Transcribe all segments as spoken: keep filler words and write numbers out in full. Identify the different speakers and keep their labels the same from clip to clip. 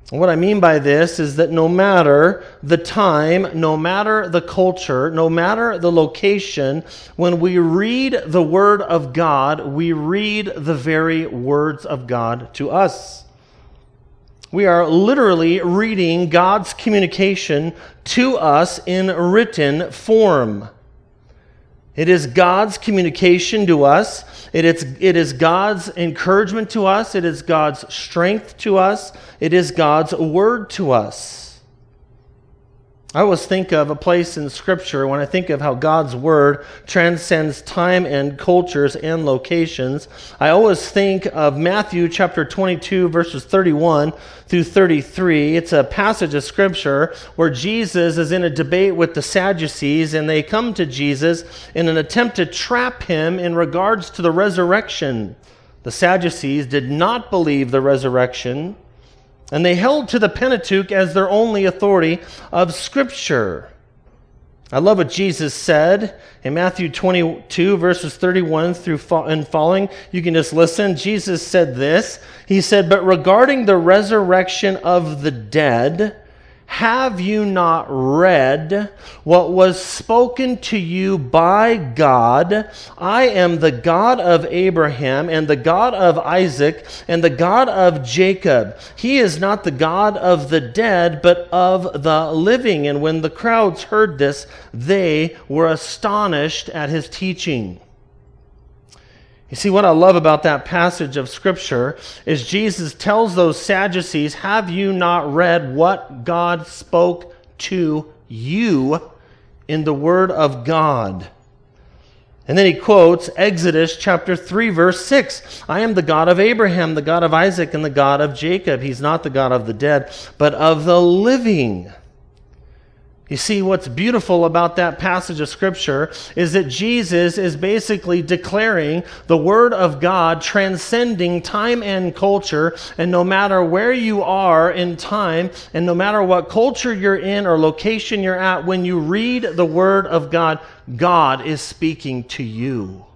Speaker 1: What I mean by this is that no matter the time, no matter the culture, no matter the location, when we read the Word of God, we read the very words of God to us. We are literally reading God's communication to us in written form. It is God's communication to us. It is, it is God's encouragement to us. It is God's strength to us. It is God's word to us. I always think of a place in Scripture when I think of how God's word transcends time and cultures and locations. I always think of Matthew chapter twenty-two, verses thirty-one through thirty-three. It's a passage of Scripture where Jesus is in a debate with the Sadducees, and they come to Jesus in an attempt to trap him in regards to the resurrection. The Sadducees did not believe the resurrection, and they held to the Pentateuch as their only authority of Scripture. I love what Jesus said in Matthew twenty-two, verses thirty-one through and following. You can just listen. Jesus said this. He said, "But regarding the resurrection of the dead, have you not read what was spoken to you by God? I am the God of Abraham and the God of Isaac and the God of Jacob. He is not the God of the dead, but of the living." And when the crowds heard this, they were astonished at his teaching. You see, what I love about that passage of Scripture is Jesus tells those Sadducees, have you not read what God spoke to you in the Word of God? And then he quotes Exodus chapter three, verse six. I am the God of Abraham, the God of Isaac, and the God of Jacob. He's not the God of the dead, but of the living. You see, what's beautiful about that passage of Scripture is that Jesus is basically declaring the Word of God transcending time and culture, and no matter where you are in time, and no matter what culture you're in or location you're at, when you read the Word of God, God is speaking to you.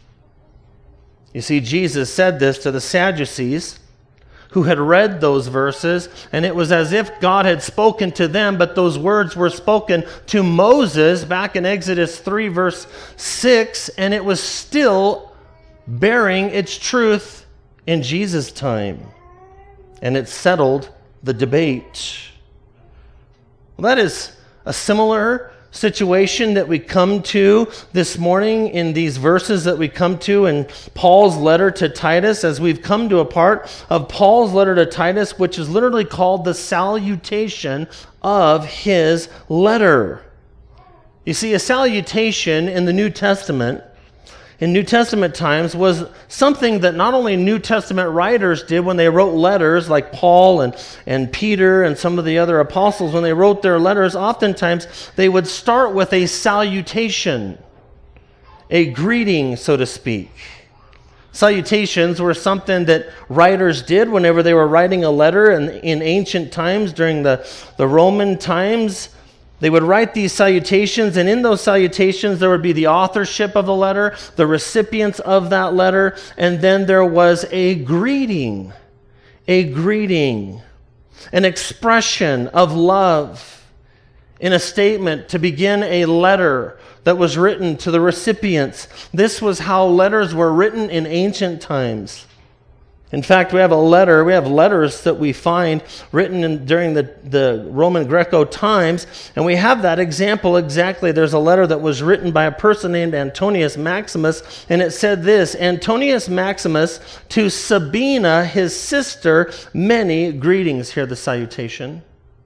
Speaker 1: You see, Jesus said this to the Sadducees, who had read those verses, and it was as if God had spoken to them, but those words were spoken to Moses back in Exodus three, verse six, and it was still bearing its truth in Jesus' time. And it settled the debate. Well, that is a similar situation that we come to this morning in these verses that we come to in Paul's letter to Titus, as we've come to a part of Paul's letter to Titus, which is literally called the salutation of his letter. You see, a salutation in the New Testament, in New Testament times, was something that not only New Testament writers did when they wrote letters, like Paul and, and Peter and some of the other apostles, when they wrote their letters, oftentimes they would start with a salutation, a greeting, so to speak. Salutations were something that writers did whenever they were writing a letter, and in ancient times, during the, the Roman times, they would write these salutations, and in those salutations there would be the authorship of the letter, the recipients of that letter, and then there was a greeting, a greeting, an expression of love in a statement to begin a letter that was written to the recipients. This was how letters were written in ancient times. In fact, we have a letter, we have letters that we find written in, during the, the Roman Greco times, and we have that example exactly. There's a letter that was written by a person named Antonius Maximus, and it said this: Antonius Maximus to Sabina, his sister, many greetings. Hear the salutation.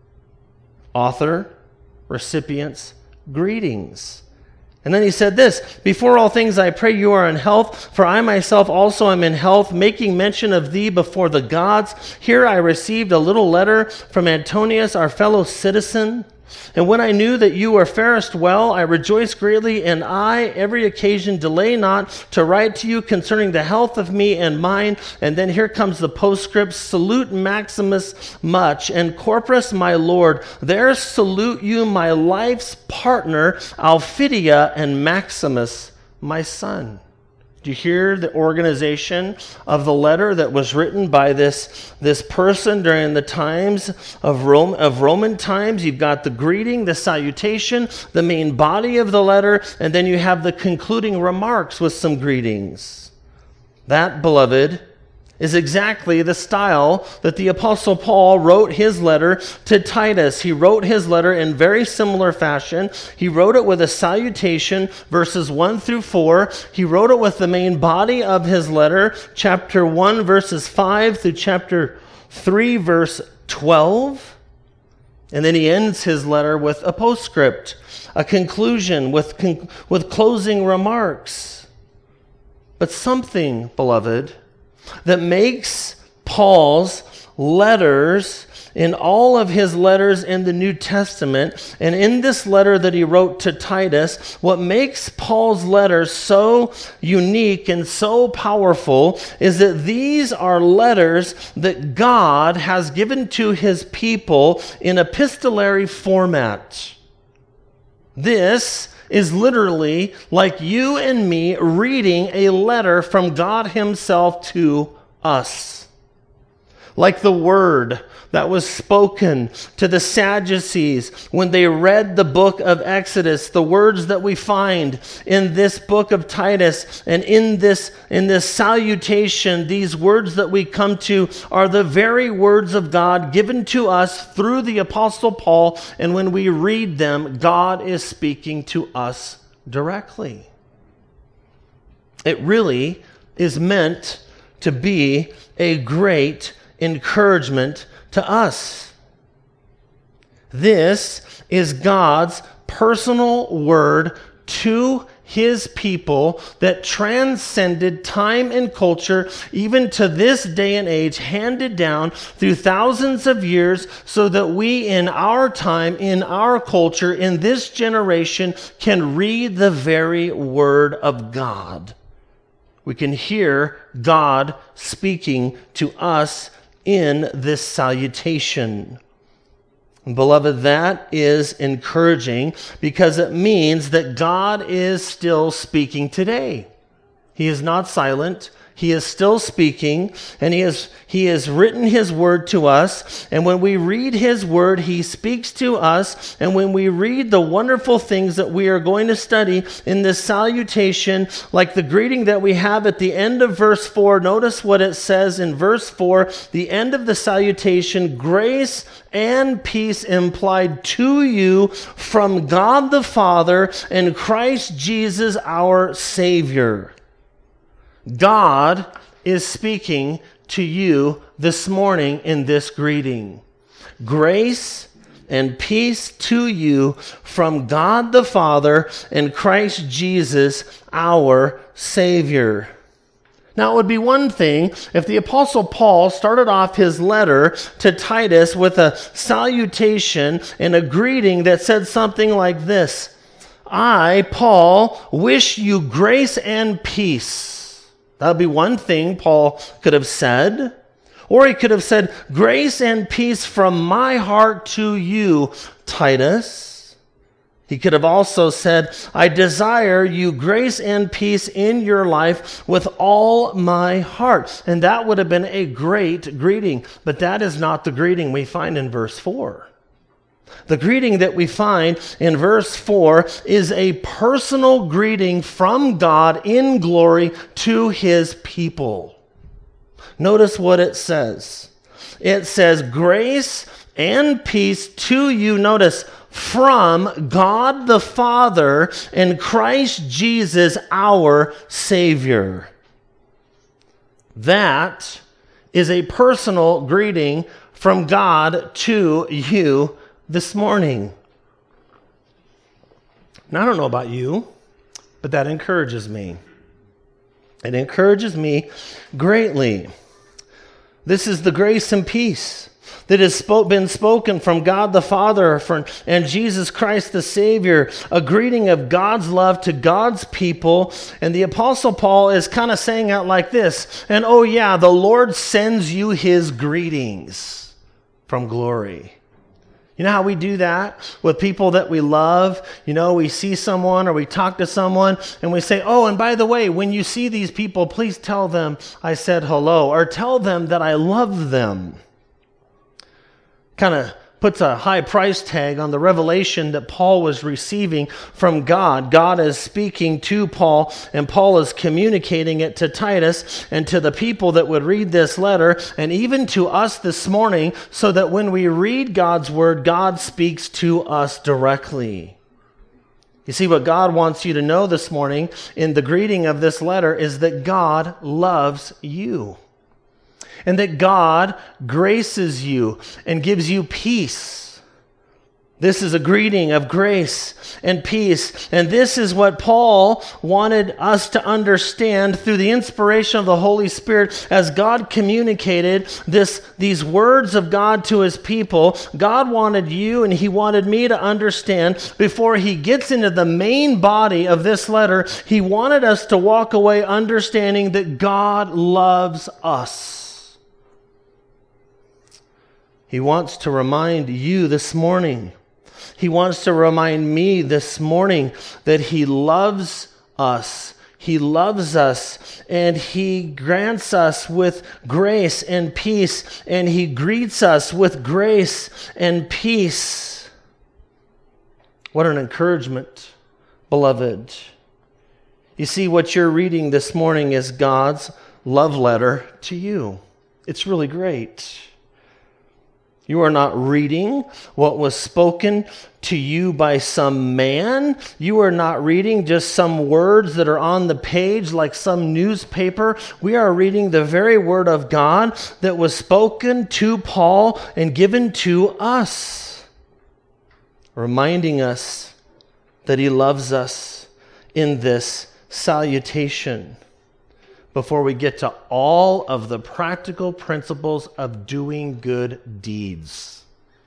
Speaker 1: Author, recipients, greetings. And then he said this: before all things I pray you are in health, for I myself also am in health, making mention of thee before the gods. Here I received a little letter from Antonius, our fellow citizen. And when I knew that you were farest well, I rejoiced greatly, and I, every occasion, delay not to write to you concerning the health of me and mine. And then here comes the postscript: salute Maximus much, and Corpus my lord. There salute you my life's partner, Alphidia, and Maximus my son. Do you hear the organization of the letter that was written by this, this person during the times of Rome, of Roman times? You've got the greeting, the salutation, the main body of the letter, and then you have the concluding remarks with some greetings. That, beloved, is exactly the style that the Apostle Paul wrote his letter to Titus. He wrote his letter in very similar fashion. He wrote it with a salutation, verses one through four. He wrote it with the main body of his letter, chapter one, verses five through chapter three, verse twelve. And then he ends his letter with a postscript, a conclusion with, con- with closing remarks. But something, beloved, that makes Paul's letters, in all of his letters in the New Testament, and in this letter that he wrote to Titus, what makes Paul's letters so unique and so powerful is that these are letters that God has given to his people in epistolary format. This is literally like you and me reading a letter from God himself to us. Like the word that was spoken to the Sadducees when they read the book of Exodus, the words that we find in this book of Titus and in this, in this salutation, these words that we come to are the very words of God given to us through the Apostle Paul, and when we read them, God is speaking to us directly. It really is meant to be a great encouragement to us. This is God's personal word to his people that transcended time and culture, even to this day and age, handed down through thousands of years, so that we in our time, in our culture, in this generation, can read the very word of God. We can hear God speaking to us in this salutation. Beloved, that is encouraging because it means that God is still speaking today. He is not silent. He is still speaking, and he has, he has written his word to us. And when we read his word, he speaks to us. And when we read the wonderful things that we are going to study in this salutation, like the greeting that we have at the end of verse four, notice what it says in verse four, the end of the salutation, grace and peace implied to you from God the Father and Christ Jesus our Savior. God is speaking to you this morning in this greeting. Grace and peace to you from God the Father and Christ Jesus, our Savior. Now, it would be one thing if the Apostle Paul started off his letter to Titus with a salutation and a greeting that said something like this: I, Paul, wish you grace and peace. That would be one thing Paul could have said. Or he could have said, grace and peace from my heart to you, Titus. He could have also said, I desire you grace and peace in your life with all my heart. And that would have been a great greeting. But that is not the greeting we find in verse four. The greeting that we find in verse four is a personal greeting from God in glory to his people. Notice what it says. It says, grace and peace to you, notice, from God the Father and Christ Jesus our Savior. That is a personal greeting from God to you this morning. Now, I don't know about you, but that encourages me. It encourages me greatly. This is the grace and peace that has been spoken from God the Father and Jesus Christ the Savior, a greeting of God's love to God's people. And the Apostle Paul is kind of saying out like this, and oh yeah, the Lord sends you his greetings from glory. You know how we do that with people that we love? You know, we see someone or we talk to someone and we say, oh, and by the way, when you see these people, please tell them I said hello, or tell them that I love them. Kind of puts a high price tag on the revelation that Paul was receiving from God. God is speaking to Paul, and Paul is communicating it to Titus and to the people that would read this letter, and even to us this morning, so that when we read God's word, God speaks to us directly. You see, what God wants you to know this morning in the greeting of this letter is that God loves you. And that God graces you and gives you peace. This is a greeting of grace and peace. And this is what Paul wanted us to understand through the inspiration of the Holy Spirit as God communicated this, these words of God to his people. God wanted you and he wanted me to understand before he gets into the main body of this letter, he wanted us to walk away understanding that God loves us. He wants to remind you this morning. He wants to remind me this morning that he loves us. He loves us, and he grants us with grace and peace, and he greets us with grace and peace. What an encouragement, beloved. You see, what you're reading this morning is God's love letter to you. It's really great. You are not reading what was spoken to you by some man. You are not reading just some words that are on the page like some newspaper. We are reading the very word of God that was spoken to Paul and given to us, reminding us that he loves us in this salutation. Before we get to all of the practical principles of doing good deeds.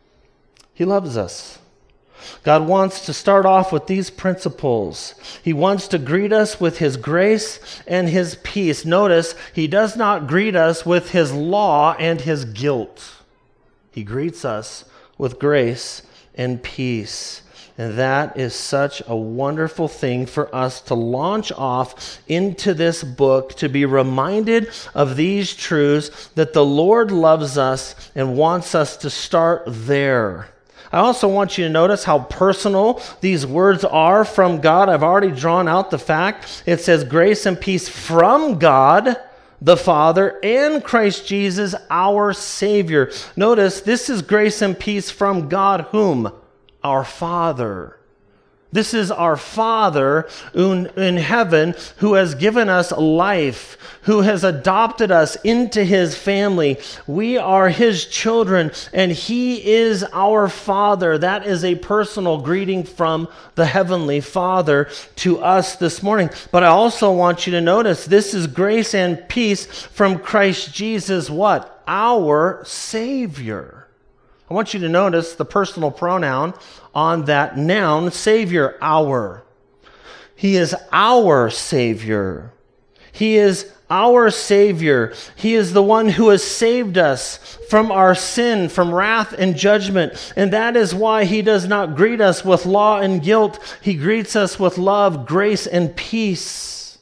Speaker 1: He loves us. God wants to start off with these principles. He wants to greet us with his grace and his peace. Notice, he does not greet us with his law and his guilt. He greets us with grace and peace. And that is such a wonderful thing for us to launch off into this book, to be reminded of these truths, that the Lord loves us and wants us to start there. I also want you to notice how personal these words are from God. I've already drawn out the fact. It says grace and peace from God, the Father, and Christ Jesus, our Savior. Notice this is grace and peace from God, whom? Our Father. This is our Father in, in heaven who has given us life, who has adopted us into his family. We are his children, and he is our Father. That is a personal greeting from the Heavenly Father to us this morning. But I also want you to notice this is grace and peace from Christ Jesus, what? Our Savior. I want you to notice the personal pronoun on that noun, Savior, our. He is our Savior. He is our Savior. He is the one who has saved us from our sin, from wrath and judgment. And that is why he does not greet us with law and guilt. He greets us with love, grace, and peace.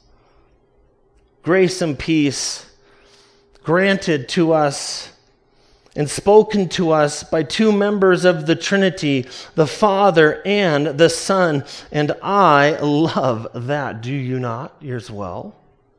Speaker 1: Grace and peace granted to us and spoken to us by two members of the Trinity, the Father and the Son. And I love that. Do you not as well?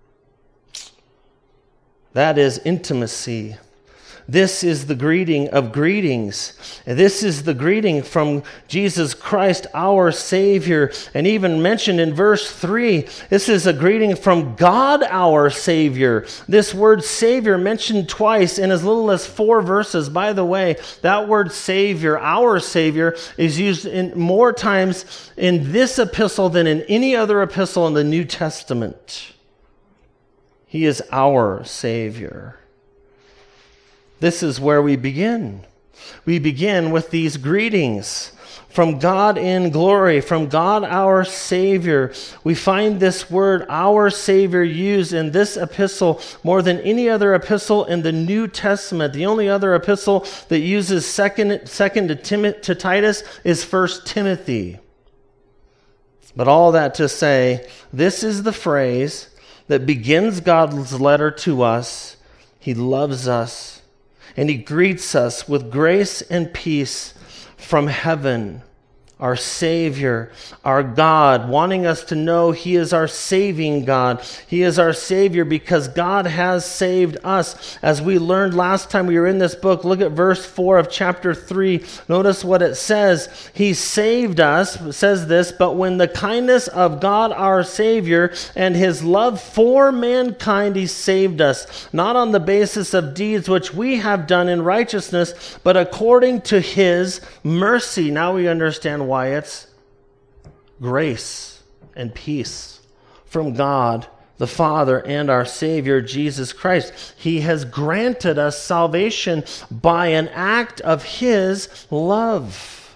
Speaker 1: That is intimacy. This is the greeting of greetings. This is the greeting from Jesus Christ, our Savior. And even mentioned in verse three, this is a greeting from God, our Savior. This word Savior mentioned twice in as little as four verses. By the way, that word Savior, our Savior, is used in more times in this epistle than in any other epistle in the New Testament. He is our Savior. This is where we begin. we begin with these greetings. From God in glory, from God our Savior. We find this word, our Savior, used in this epistle more than any other epistle in the New Testament. The only other epistle that uses second, second to, Tim- to Titus is First Timothy. But all that to say, this is the phrase that begins God's letter to us. He loves us, and He greets us with grace and peace from heaven, our Savior, our God, wanting us to know He is our saving God. He is our Savior because God has saved us. As we learned last time we were in this book, look at verse four of chapter three. Notice what it says. He saved us, it says this, but when the kindness of God our Savior and His love for mankind, He saved us, not on the basis of deeds which we have done in righteousness, but according to His mercy. Now we understand why it's grace and peace from God the Father and our Savior Jesus Christ. He has granted us salvation by an act of His love.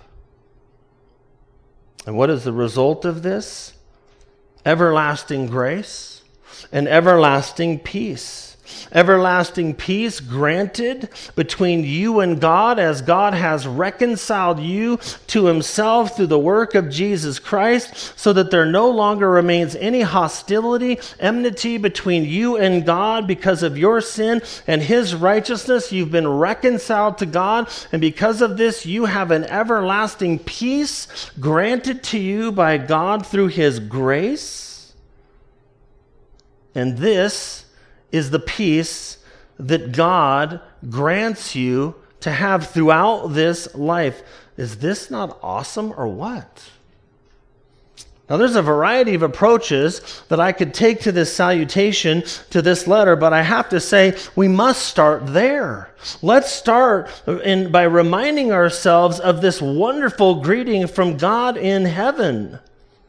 Speaker 1: And what is the result of this? Everlasting grace and everlasting peace. Everlasting peace granted between you and God as God has reconciled you to Himself through the work of Jesus Christ, so that there no longer remains any hostility, enmity between you and God because of your sin and His righteousness. You've been reconciled to God, and because of this you have an everlasting peace granted to you by God through His grace. And this is the peace that God grants you to have throughout this life. Is this not awesome or what? Now, there's a variety of approaches that I could take to this salutation, to this letter, but I have to say we must start there. Let's start in, by reminding ourselves of this wonderful greeting from God in heaven.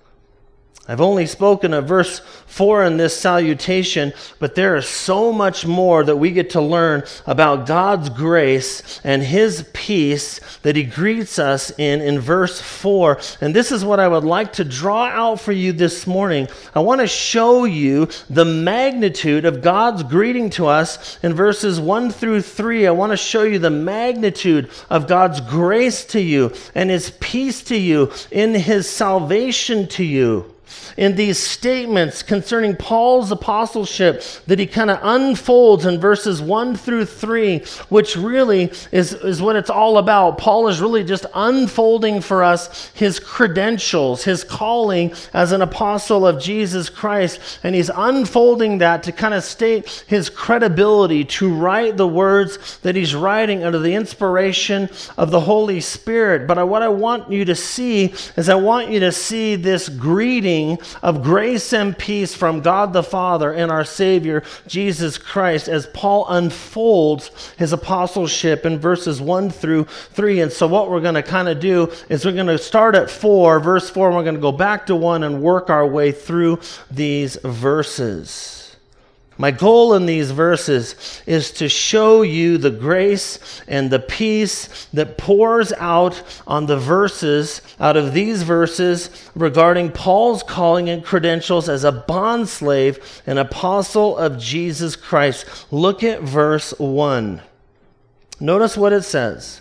Speaker 1: I've only spoken of verse four in this salutation, but there is so much more that we get to learn about God's grace and His peace that He greets us in in verse four. And this is what I would like to draw out for you this morning. I want to show you the magnitude of God's greeting to us in verses one through three. I want to show you the magnitude of God's grace to you and His peace to you in His salvation to you. In these statements concerning Paul's apostleship that he kind of unfolds in verses one through three, which really is, is what it's all about. Paul is really just unfolding for us his credentials, his calling as an apostle of Jesus Christ, and he's unfolding that to kind of state his credibility to write the words that he's writing under the inspiration of the Holy Spirit. But I, what I want you to see is I want you to see this greeting of grace and peace from God the Father and our Savior, Jesus Christ, as Paul unfolds his apostleship in verses one through three. And so what we're going to kind of do is we're going to start at four, verse four, and we're going to go back to one and work our way through these verses. My goal in these verses is to show you the grace and the peace that pours out on the verses, out of these verses, regarding Paul's calling and credentials as a bondslave, an apostle of Jesus Christ. Look at verse one. Notice what it says.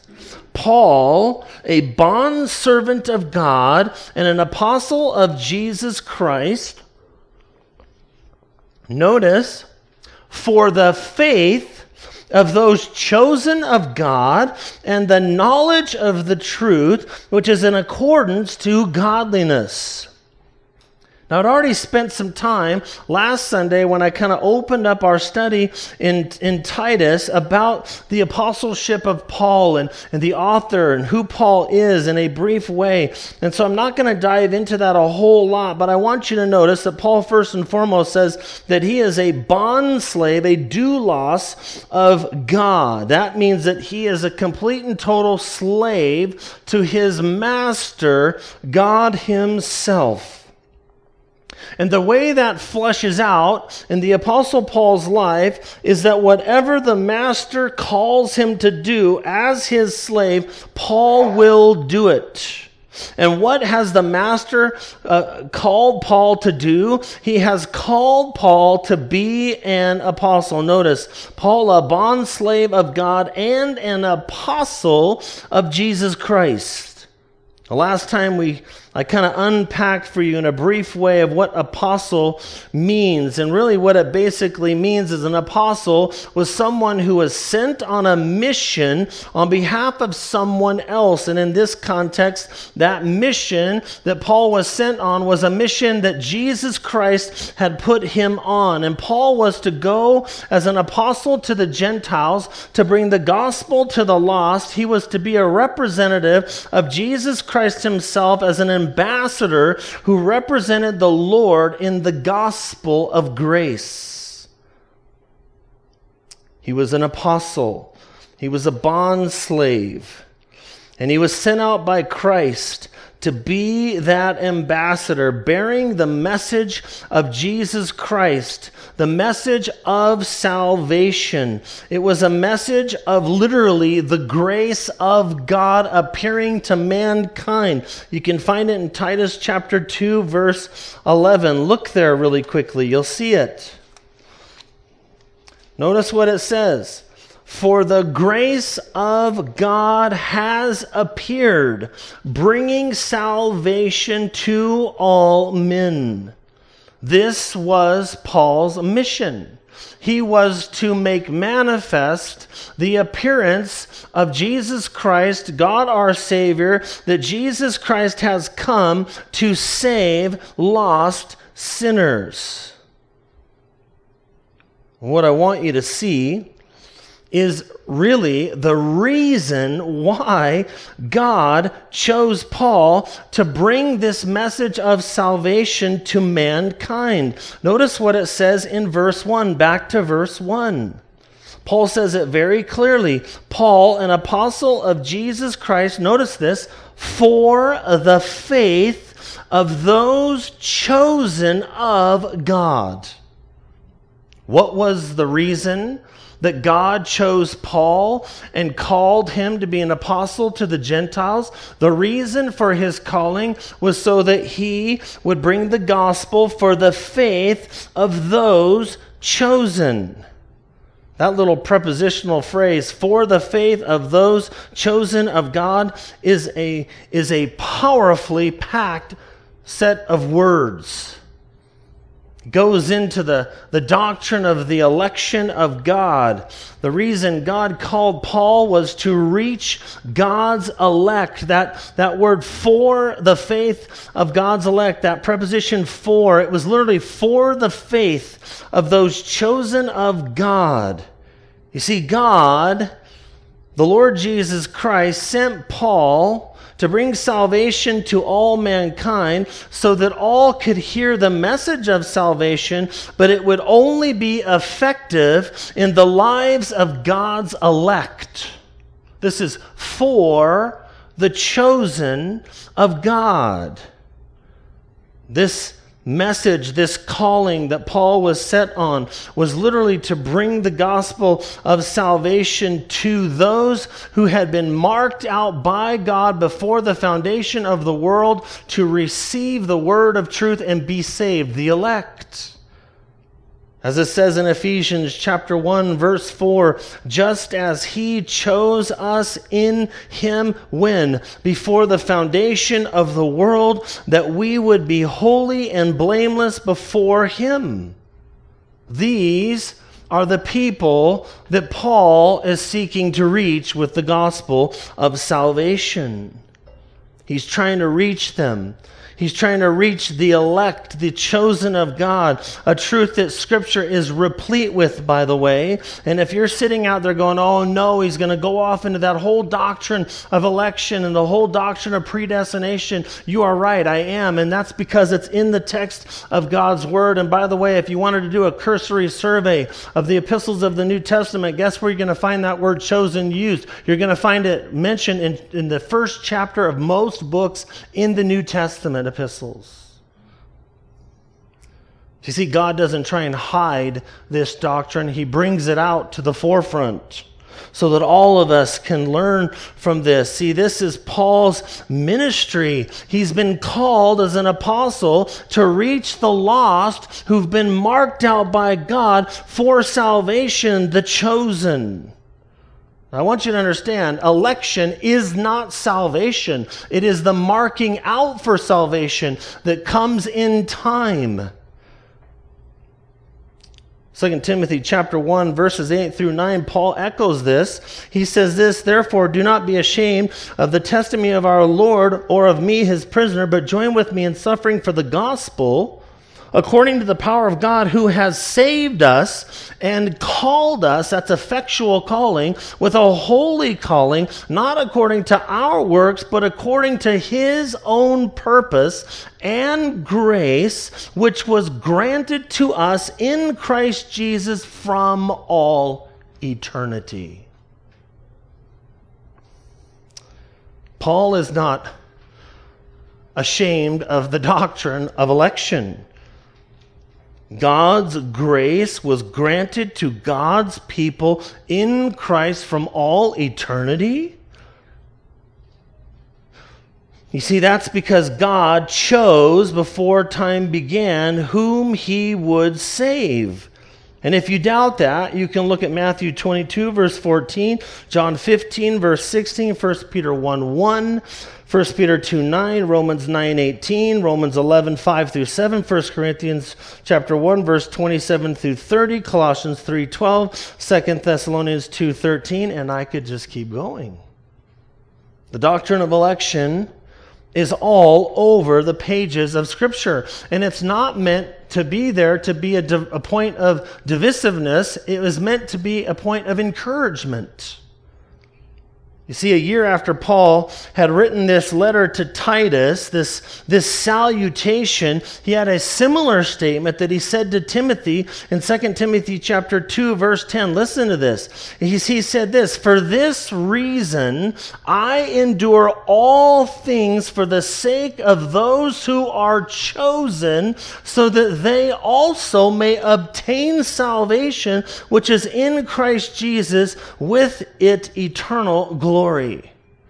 Speaker 1: Paul, a bondservant of God and an apostle of Jesus Christ, notice, for the faith of those chosen of God and the knowledge of the truth, which is in accordance to godliness. Now, I'd already spent some time last Sunday when I kind of opened up our study in, in Titus about the apostleship of Paul and, and the author and who Paul is in a brief way. And so I'm not going to dive into that a whole lot, but I want you to notice that Paul first and foremost says that he is a bondslave, a doulos of God. That means that he is a complete and total slave to his master, God himself. And the way that flushes out in the Apostle Paul's life is that whatever the master calls him to do as his slave, Paul will do it. And what has the master uh, called Paul to do? He has called Paul to be an apostle. Notice, Paul, a bondslave of God and an apostle of Jesus Christ. The last time we I kind of unpacked for you in a brief way of what apostle means. And really what it basically means is an apostle was someone who was sent on a mission on behalf of someone else. And in this context, that mission that Paul was sent on was a mission that Jesus Christ had put him on. And Paul was to go as an apostle to the Gentiles to bring the gospel to the lost. He was to be a representative of Jesus Christ himself as an ambassador who represented the Lord in the gospel of grace. He was an apostle. He was a bond slave. And he was sent out by Christ to be that ambassador, bearing the message of Jesus Christ, the message of salvation. It was a message of literally the grace of God appearing to mankind. You can find it in Titus chapter two, verse eleven. Look there really quickly. You'll see it. Notice what it says. For the grace of God has appeared, bringing salvation to all men. This was Paul's mission. He was to make manifest the appearance of Jesus Christ, God our Savior, that Jesus Christ has come to save lost sinners. What I want you to see is really the reason why God chose Paul to bring this message of salvation to mankind. Notice what it says in verse one, back to verse one. Paul says it very clearly. Paul, an apostle of Jesus Christ, notice this, for the faith of those chosen of God. What was the reason that God chose Paul and called him to be an apostle to the Gentiles? The reason for his calling was so that he would bring the gospel for the faith of those chosen. That little prepositional phrase, for the faith of those chosen of God, is a, is a powerfully packed set of words. Goes into the, the doctrine of the election of God. The reason God called Paul was to reach God's elect. That, that word for the faith of God's elect, that preposition for, it was literally for the faith of those chosen of God. You see, God, the Lord Jesus Christ, sent Paul to bring salvation to all mankind so that all could hear the message of salvation, but it would only be effective in the lives of God's elect. This is for the chosen of God. This message, this calling that Paul was set on was literally to bring the gospel of salvation to those who had been marked out by God before the foundation of the world to receive the word of truth and be saved, the elect. As it says in Ephesians chapter one, verse four, just as he chose us in him when? Before the foundation of the world, that we would be holy and blameless before him. These are the people that Paul is seeking to reach with the gospel of salvation. He's trying to reach them. He's trying to reach the elect, the chosen of God, a truth that Scripture is replete with, by the way. And if you're sitting out there going, oh no, he's going to go off into that whole doctrine of election and the whole doctrine of predestination, you are right, I am. And that's because it's in the text of God's Word. And by the way, if you wanted to do a cursory survey of the epistles of the New Testament, guess where you're going to find that word chosen used? You're going to find it mentioned in, in the first chapter of most books in the New Testament epistles. You see, God doesn't try and hide this doctrine. He brings it out to the forefront so that all of us can learn from this. See, this is Paul's ministry. He's been called as an apostle to reach the lost who've been marked out by God for salvation, the chosen. I want you to understand, election is not salvation. It is the marking out for salvation that comes in time. Second Timothy chapter one, verses eight through nine, Paul echoes this. He says this, "Therefore do not be ashamed of the testimony of our Lord or of me, his prisoner, but join with me in suffering for the gospel, according to the power of God who has saved us and called us," that's effectual calling, "with a holy calling, not according to our works, but according to his own purpose and grace, which was granted to us in Christ Jesus from all eternity." Paul is not ashamed of the doctrine of election. God's grace was granted to God's people in Christ from all eternity. You see, that's because God chose before time began whom he would save. And if you doubt that, you can look at Matthew twenty-two, verse fourteen, John fifteen, verse sixteen, First Peter one one, First Peter two nine, Romans nine eighteen, Romans eleven five through seven, First Corinthians chapter one, verse twenty-seven through thirty, Colossians three twelve, Second Thessalonians two thirteen, and I could just keep going. The doctrine of election is all over the pages of Scripture. And it's not meant to be there to be a, div- a point of divisiveness. It was meant to be a point of encouragement. You see, a year after Paul had written this letter to Titus, this, this salutation, he had a similar statement that he said to Timothy in Second Timothy chapter two, verse ten. Listen to this. He, he said this, "For this reason I endure all things for the sake of those who are chosen, so that they also may obtain salvation, which is in Christ Jesus, with it eternal glory." Glory.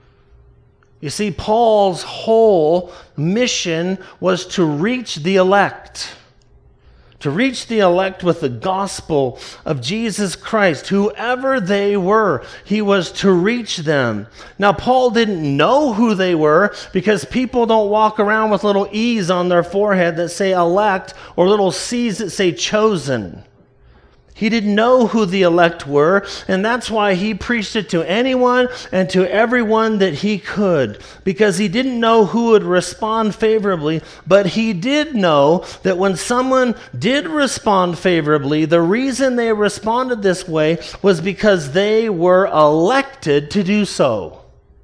Speaker 1: You see, Paul's whole mission was to reach the elect. To reach the elect with the gospel of Jesus Christ, whoever they were, he was to reach them. Now, Paul didn't know who they were because people don't walk around with little E's on their forehead that say elect or little C's that say chosen. He didn't know who the elect were, and that's why he preached it to anyone and to everyone that he could, because he didn't know who would respond favorably, but he did know that when someone did respond favorably, the reason they responded this way was because they were elected to do so.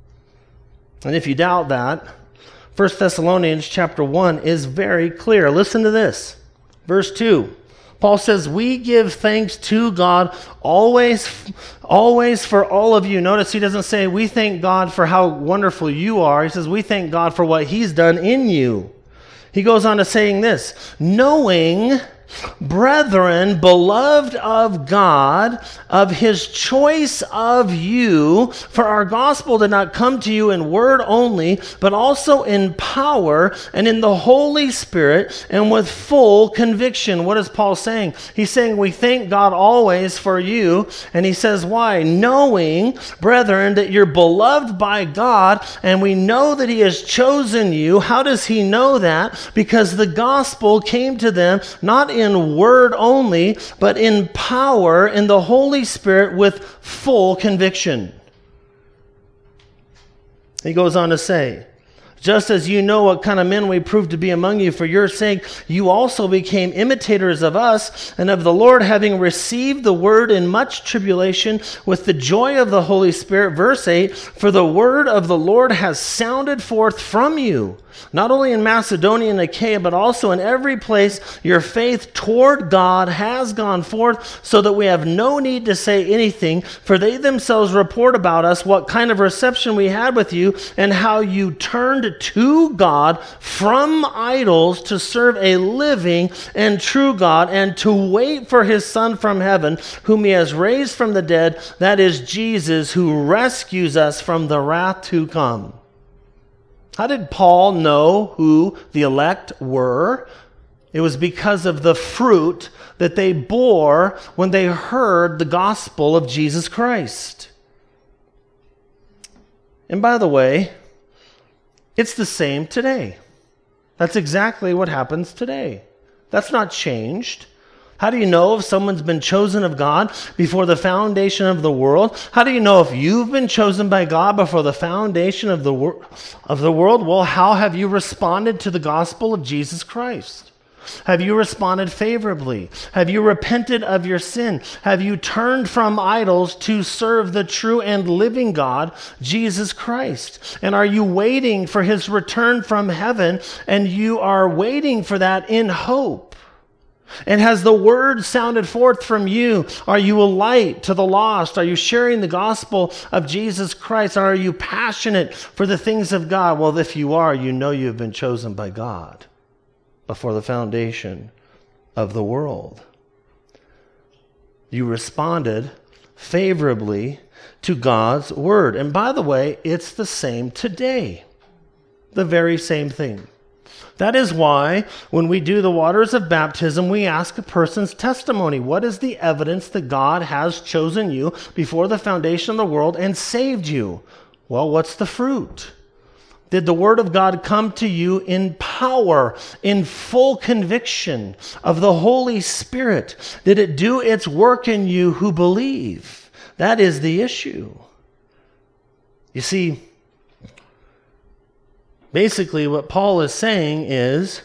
Speaker 1: And if you doubt that, First Thessalonians chapter one is very clear. Listen to this. Verse two. Paul says, "We give thanks to God always, always for all of you." Notice he doesn't say, "We thank God for how wonderful you are." He says, "We thank God for what he's done in you." He goes on to saying this, "Knowing, brethren, beloved of God, of his choice of you, for our gospel did not come to you in word only, but also in power and in the Holy Spirit and with full conviction." What is Paul saying? He's saying we thank God always for you. And he says, why? "Knowing, brethren, that you're beloved by God, and we know that he has chosen you." How does he know that? Because the gospel came to them not in in word only, but in power in the Holy Spirit with full conviction. He goes on to say, "Just as you know what kind of men we proved to be among you for your sake, you also became imitators of us and of the Lord, having received the word in much tribulation with the joy of the Holy Spirit." Verse eight, "For the word of the Lord has sounded forth from you, not only in Macedonia and Achaia, but also in every place your faith toward God has gone forth, so that we have no need to say anything, for they themselves report about us what kind of reception we had with you, and how you turned turned to God from idols to serve a living and true God and to wait for his Son from heaven, whom he has raised from the dead, that is Jesus, who rescues us from the wrath to come. How did Paul know who the elect were? It was because of the fruit that they bore when they heard the gospel of Jesus Christ. And by the way, it's the same today. That's exactly what happens today. That's not changed. How do you know if someone's been chosen of God before the foundation of the world? How do you know if you've been chosen by God before the foundation of the, wor- of the world? Well, how have you responded to the gospel of Jesus Christ? Have you responded favorably? Have you repented of your sin? Have you turned from idols to serve the true and living God, Jesus Christ? And are you waiting for his return from heaven? And you are waiting for that in hope. And has the word sounded forth from you? Are you a light to the lost? Are you sharing the gospel of Jesus Christ? Are you passionate for the things of God? Well, if you are, you know you have been chosen by God before the foundation of the world. You responded favorably to God's word. And by the way, it's the same today. The very same thing. That is why when we do the waters of baptism, we ask a person's testimony. What is the evidence that God has chosen you before the foundation of the world and saved you? Well, what's the fruit? Did the word of God come to you in power, in full conviction of the Holy Spirit? Did it do its work in you who believe? That is the issue. You see, basically what Paul is saying is,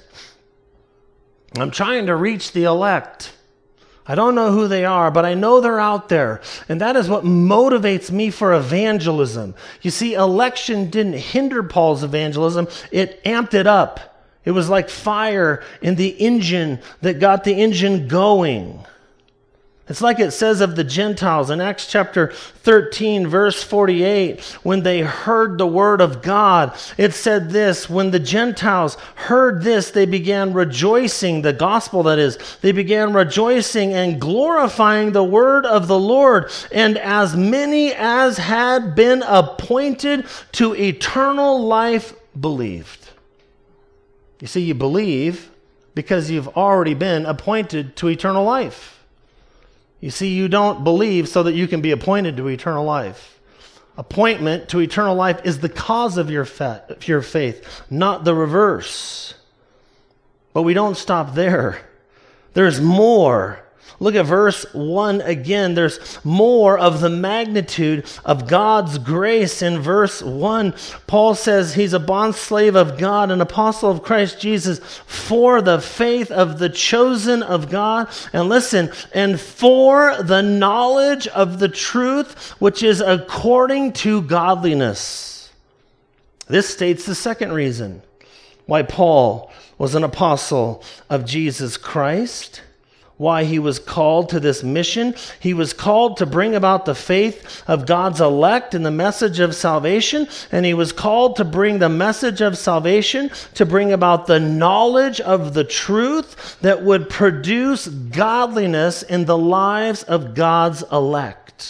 Speaker 1: I'm trying to reach the elect. I don't know who they are, but I know they're out there. And that is what motivates me for evangelism. You see, election didn't hinder Paul's evangelism. It amped it up. It was like fire in the engine that got the engine going. It's like it says of the Gentiles in Acts chapter thirteen, verse forty-eight, when they heard the word of God. It said this, when the Gentiles heard this, they began rejoicing, the gospel that is, they began rejoicing and glorifying the word of the Lord. And as many as had been appointed to eternal life believed. You see, you believe because you've already been appointed to eternal life. You see, you don't believe so that you can be appointed to eternal life. Appointment to eternal life is the cause of your, fa- your faith, not the reverse. But we don't stop there. There's more. Look at verse one again. There's more of the magnitude of God's grace in verse one. Paul says he's a bondslave of God, an apostle of Christ Jesus, for the faith of the chosen of God. And listen, and for the knowledge of the truth, which is according to godliness. This states the second reason why Paul was an apostle of Jesus Christ. Why he was called to this mission. He was called to bring about the faith of God's elect in the message of salvation, and he was called to bring the message of salvation, to bring about the knowledge of the truth that would produce godliness in the lives of God's elect.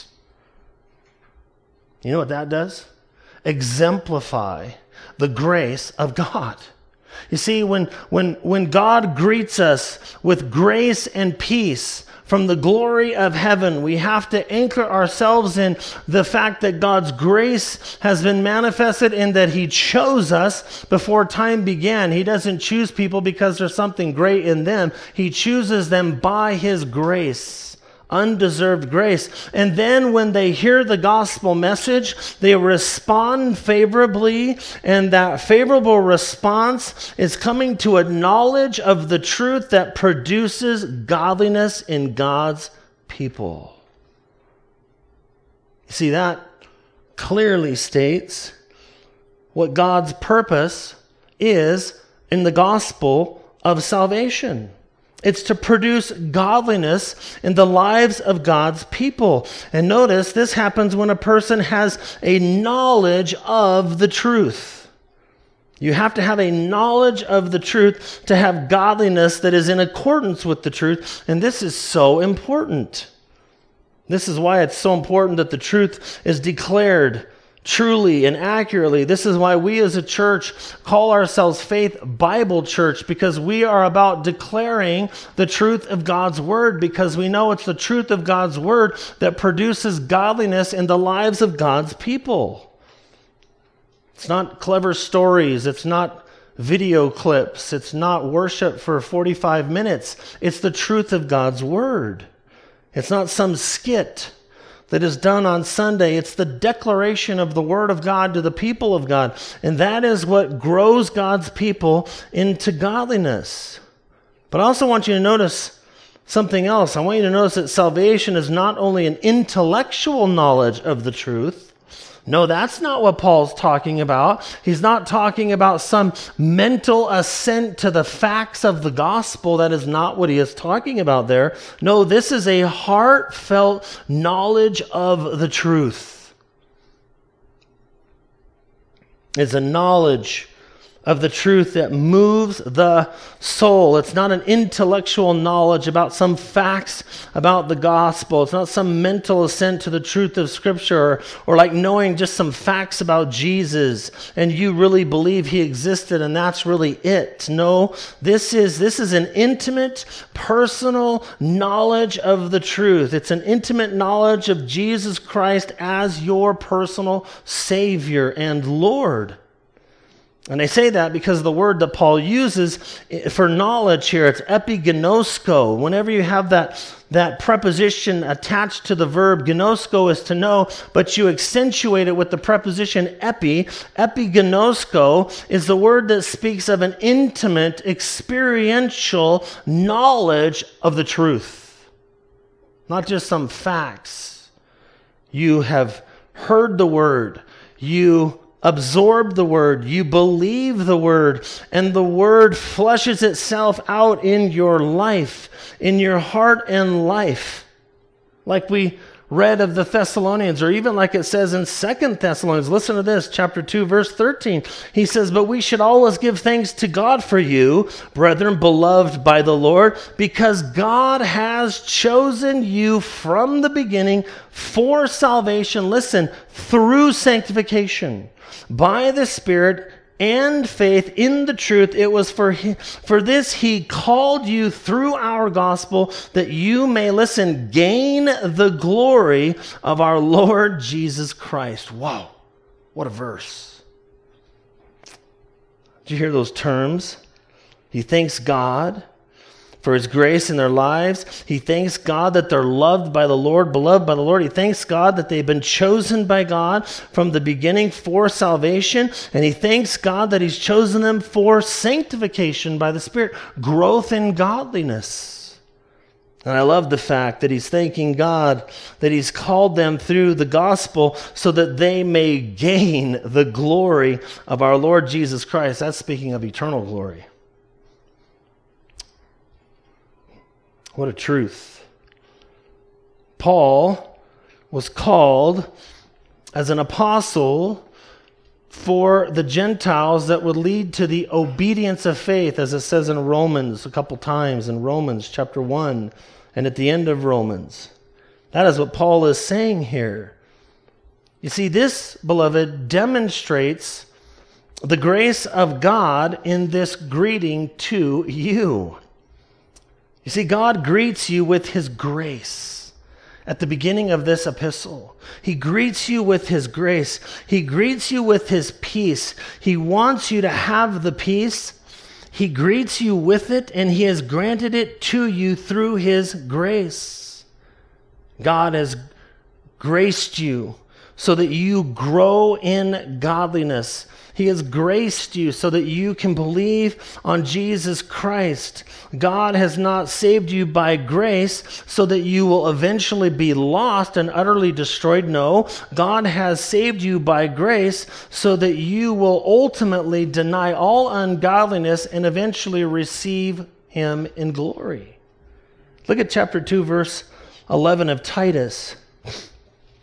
Speaker 1: You know what that does? Exemplify the grace of God. You see, when, when, when God greets us with grace and peace from the glory of heaven, we have to anchor ourselves in the fact that God's grace has been manifested in that he chose us before time began. He doesn't choose people because there's something great in them. He chooses them by his grace. Undeserved grace. And then when they hear the gospel message, they respond favorably, and that favorable response is coming to a knowledge of the truth that produces godliness in God's people. You see, that clearly states what God's purpose is in the gospel of salvation. It's to produce godliness in the lives of God's people. And notice this happens when a person has a knowledge of the truth. You have to have a knowledge of the truth to have godliness that is in accordance with the truth. And this is so important. This is why it's so important that the truth is declared truly and accurately. This is why we as a church call ourselves Faith Bible Church, because we are about declaring the truth of God's Word, because we know it's the truth of God's Word that produces godliness in the lives of God's people. It's not clever stories. It's not video clips. It's not worship for forty-five minutes. It's the truth of God's Word. It's not some skit that is done on Sunday. It's the declaration of the Word of God to the people of God. And that is what grows God's people into godliness. But I also want you to notice something else. I want you to notice that salvation is not only an intellectual knowledge of the truth. No, that's not what Paul's talking about. He's not talking about some mental assent to the facts of the gospel. That is not what he is talking about there. No, this is a heartfelt knowledge of the truth. It's a knowledge of the truth that moves the soul. It's not an intellectual knowledge about some facts about the gospel. It's not some mental assent to the truth of Scripture, or, or like knowing just some facts about Jesus and you really believe he existed and that's really it. No, this is, this is an intimate, personal knowledge of the truth. It's an intimate knowledge of Jesus Christ as your personal Savior and Lord. And I say that because the word that Paul uses for knowledge here, it's epigenosko. Whenever you have that, that preposition attached to the verb, gnosko is to know, but you accentuate it with the preposition epi. Epigenosko is the word that speaks of an intimate, experiential knowledge of the truth. Not just some facts. You have heard the word. You absorb the word, you believe the word, and the word fleshes itself out in your life, in your heart and life. Like we read of the Thessalonians, or even like it says in Second Thessalonians. Listen to this, chapter two, verse thirteen. He says, "But we should always give thanks to God for you, brethren, beloved by the Lord, because God has chosen you from the beginning for salvation," listen, "through sanctification, by the Spirit and faith in the truth. It was for he, for this he called you through our gospel, that you may," listen, "gain the glory of our Lord Jesus Christ." Wow, what a verse. Did you hear those terms? He thanks God for his grace in their lives. He thanks God that they're loved by the Lord, beloved by the Lord. He thanks God that they've been chosen by God from the beginning for salvation. And he thanks God that he's chosen them for sanctification by the Spirit, growth in godliness. And I love the fact that he's thanking God that he's called them through the gospel so that they may gain the glory of our Lord Jesus Christ. That's speaking of eternal glory. What a truth. Paul was called as an apostle for the Gentiles that would lead to the obedience of faith, as it says in Romans a couple times, in Romans chapter one and at the end of Romans. That is what Paul is saying here. You see, this, beloved, demonstrates the grace of God in this greeting to you. You see, God greets you with his grace at the beginning of this epistle. He greets you with his grace. He greets you with his peace. He wants you to have the peace. He greets you with it, and he has granted it to you through his grace. God has graced you so that you grow in godliness. He has graced you so that you can believe on Jesus Christ. God has not saved you by grace so that you will eventually be lost and utterly destroyed. No, God has saved you by grace so that you will ultimately deny all ungodliness and eventually receive him in glory. Look at chapter two, verse eleven of Titus.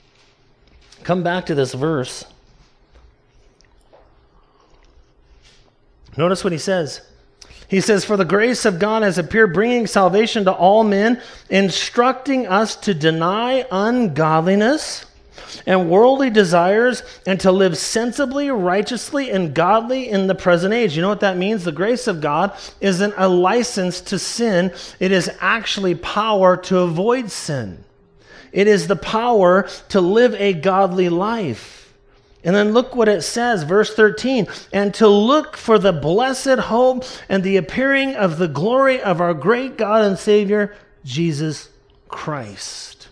Speaker 1: Come back to this verse. Notice what he says. He says, "For the grace of God has appeared, bringing salvation to all men, instructing us to deny ungodliness and worldly desires, and to live sensibly, righteously, and godly in the present age." You know what that means? The grace of God isn't a license to sin. It is actually power to avoid sin. It is the power to live a godly life. And then look what it says, verse thirteen, "And to look for the blessed hope and the appearing of the glory of our great God and Savior, Jesus Christ."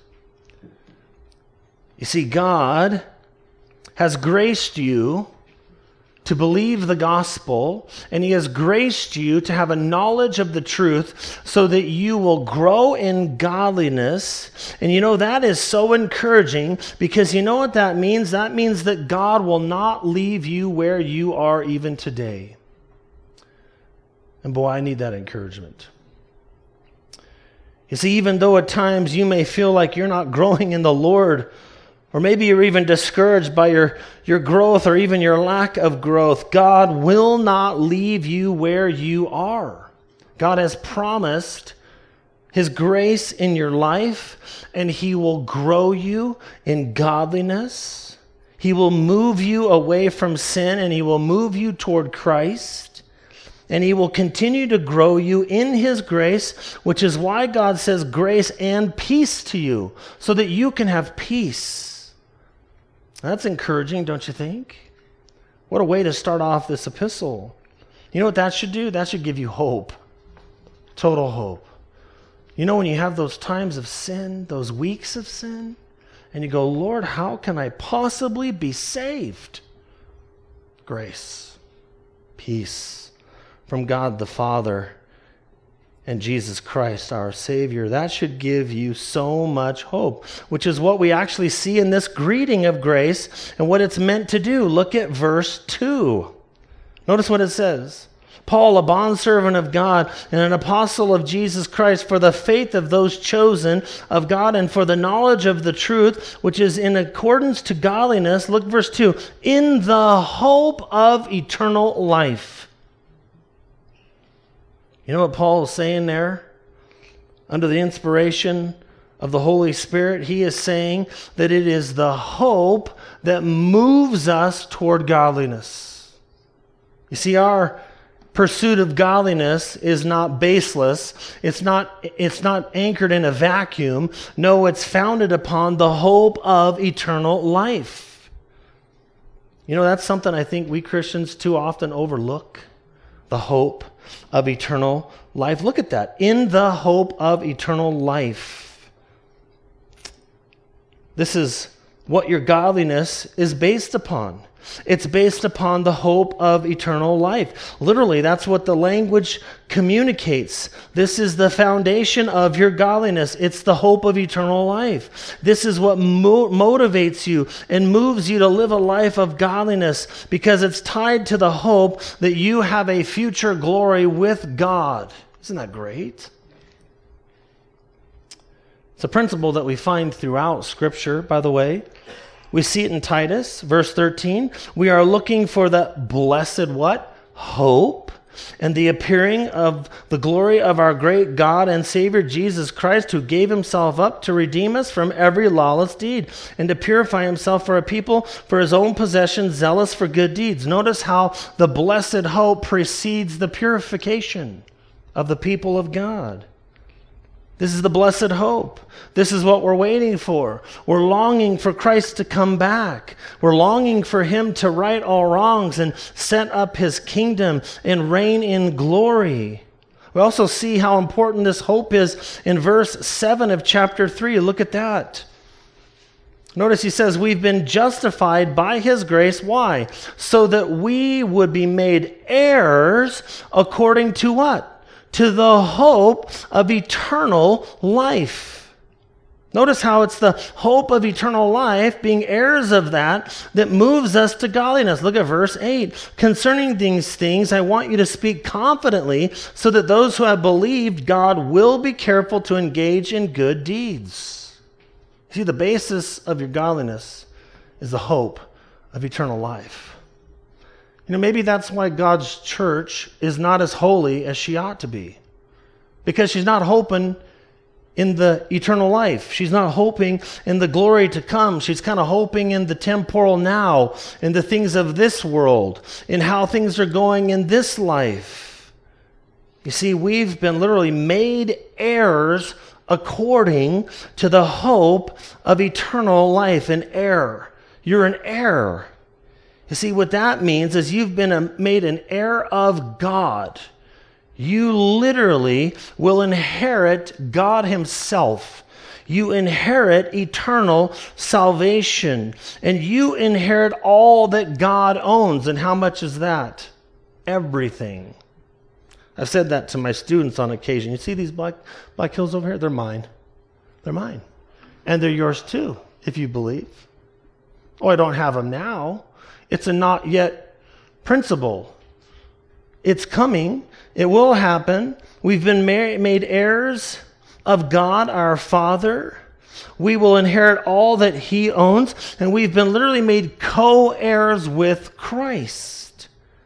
Speaker 1: You see, God has graced you to believe the gospel, and he has graced you to have a knowledge of the truth so that you will grow in godliness. And you know, that is so encouraging, because you know what that means? That means that God will not leave you where you are even today. And boy, I need that encouragement. You see, even though at times you may feel like you're not growing in the Lord, or maybe you're even discouraged by your, your growth or even your lack of growth, God will not leave you where you are. God has promised his grace in your life, and he will grow you in godliness. He will move you away from sin, and he will move you toward Christ. And he will continue to grow you in his grace, which is why God says grace and peace to you, so that you can have peace. That's encouraging, don't you think? What a way to start off this epistle. You know what that should do? That should give you hope. Total hope. You know, when you have those times of sin, those weeks of sin, and you go, "Lord, how can I possibly be saved?" Grace, peace from God the Father and Jesus Christ, our Savior. That should give you so much hope, which is what we actually see in this greeting of grace and what it's meant to do. Look at verse two. Notice what it says. "Paul, a bondservant of God and an apostle of Jesus Christ, for the faith of those chosen of God and for the knowledge of the truth, which is in accordance to godliness." Look, verse two. "In the hope of eternal life." You know what Paul is saying there? Under the inspiration of the Holy Spirit, he is saying that it is the hope that moves us toward godliness. You see, our pursuit of godliness is not baseless. It's not, it's not anchored in a vacuum. No, it's founded upon the hope of eternal life. You know, that's something I think we Christians too often overlook. The hope of eternal life. Look at that. In the hope of eternal life. This is what your godliness is based upon. It's based upon the hope of eternal life. Literally, that's what the language communicates. This is the foundation of your godliness. It's the hope of eternal life. This is what mo- motivates you and moves you to live a life of godliness, because it's tied to the hope that you have a future glory with God. Isn't that great? It's a principle that we find throughout Scripture, by the way. We see it in Titus, verse thirteen. "We are looking for the blessed" what? "Hope and the appearing of the glory of our great God and Savior, Jesus Christ, who gave himself up to redeem us from every lawless deed and to purify himself for a people for his own possession, zealous for good deeds." Notice how the blessed hope precedes the purification of the people of God. This is the blessed hope. This is what we're waiting for. We're longing for Christ to come back. We're longing for him to right all wrongs and set up his kingdom and reign in glory. We also see how important this hope is in verse seven of chapter three. Look at that. Notice he says, "We've been justified by his grace." Why? "So that we would be made heirs according to" what? "To the hope of eternal life." Notice how it's the hope of eternal life, being heirs of that, that moves us to godliness. Look at verse eight. "Concerning these things, I want you to speak confidently, so that those who have believed God will be careful to engage in good deeds." See, the basis of your godliness is the hope of eternal life. You know, maybe that's why God's church is not as holy as she ought to be. Because she's not hoping in the eternal life. She's not hoping in the glory to come. She's kind of hoping in the temporal now, in the things of this world, in how things are going in this life. You see, we've been literally made heirs according to the hope of eternal life. An heir. You're an heir. You see, what that means is you've been a, made an heir of God. You literally will inherit God himself. You inherit eternal salvation. And you inherit all that God owns. And how much is that? Everything. I've said that to my students on occasion. You see these black, black hills over here? They're mine. They're mine. And they're yours too, if you believe. Oh, I don't have them now. It's a not yet principle. It's coming. It will happen. We've been made heirs of God, our Father. We will inherit all that he owns. And we've been literally made co-heirs with Christ.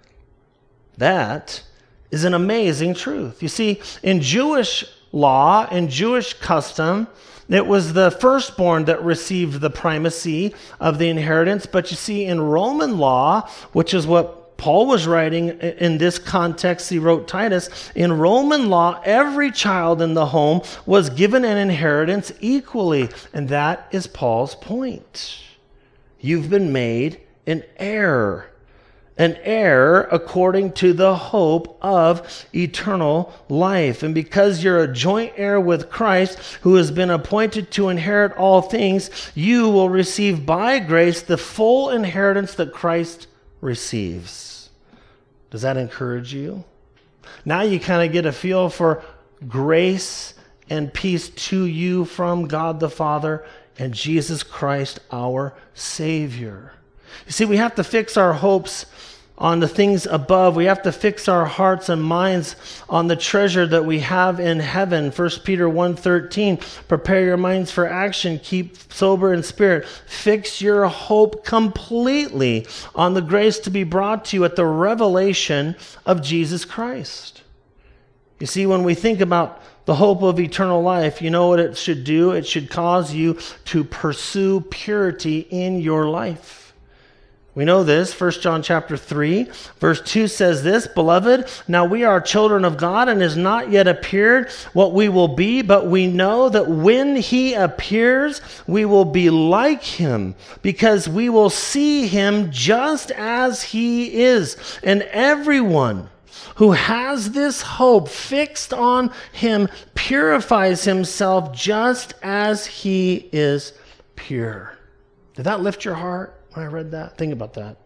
Speaker 1: That is an amazing truth. You see, in Jewish law, in Jewish custom, it was the firstborn that received the primacy of the inheritance. But you see, in Roman law, which is what Paul was writing in this context, he wrote Titus, in Roman law, every child in the home was given an inheritance equally. And that is Paul's point. You've been made an heir. An heir according to the hope of eternal life. And because you're a joint heir with Christ, who has been appointed to inherit all things, you will receive by grace the full inheritance that Christ receives. Does that encourage you? Now you kind of get a feel for grace and peace to you from God the Father and Jesus Christ, our Savior. You see, we have to fix our hopes on the things above. We have to fix our hearts and minds on the treasure that we have in heaven. First Peter one thirteen, prepare your minds for action, keep sober in spirit. Fix your hope completely on the grace to be brought to you at the revelation of Jesus Christ. You see, when we think about the hope of eternal life, you know what it should do? It should cause you to pursue purity in your life. We know this. First John chapter three, verse two says this, Beloved, now we are children of God, and has not yet appeared what we will be, but we know that when he appears, we will be like him, because we will see him just as he is. And everyone who has this hope fixed on him purifies himself just as he is pure. Did that lift your heart? When I read that, think about that.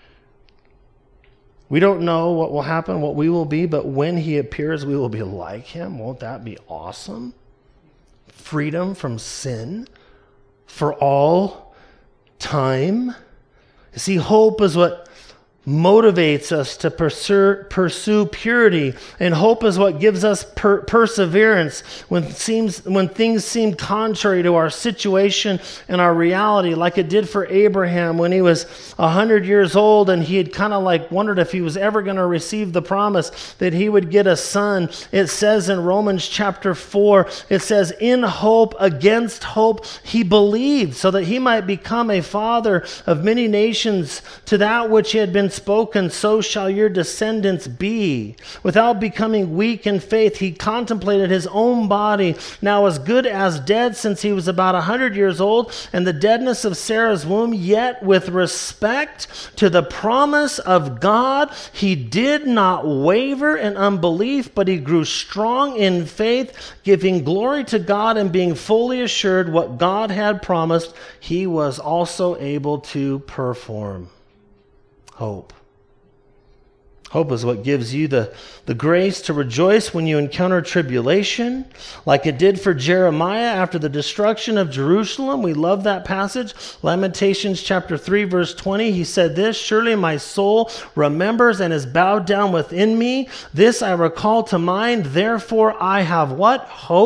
Speaker 1: We don't know what will happen, what we will be, but when he appears, we will be like him. Won't that be awesome? Freedom from sin for all time. You see, hope is what motivates us to pursue, pursue purity, and hope is what gives us per- perseverance when seems when things seem contrary to our situation and our reality, like it did for Abraham when he was a hundred years old and he had kind of like wondered if he was ever going to receive the promise that he would get a son. It says in Romans chapter four, it says, in hope against hope he believed, so that he might become a father of many nations. To that which he had been spoken, so shall your descendants be. Without becoming weak in faith, he contemplated his own body, now as good as dead, since he was about a hundred years old, and the deadness of Sarah's womb. Yet with respect to the promise of God, he did not waver in unbelief, but he grew strong in faith, giving glory to God, and being fully assured what God had promised, he was also able to perform. Hope. Hope is what gives you the, the grace to rejoice when you encounter tribulation, like it did for Jeremiah after the destruction of Jerusalem. We love that passage. Lamentations chapter three, verse twenty, he said this, surely my soul remembers and is bowed down within me. This I recall to mind, therefore I have what? Hope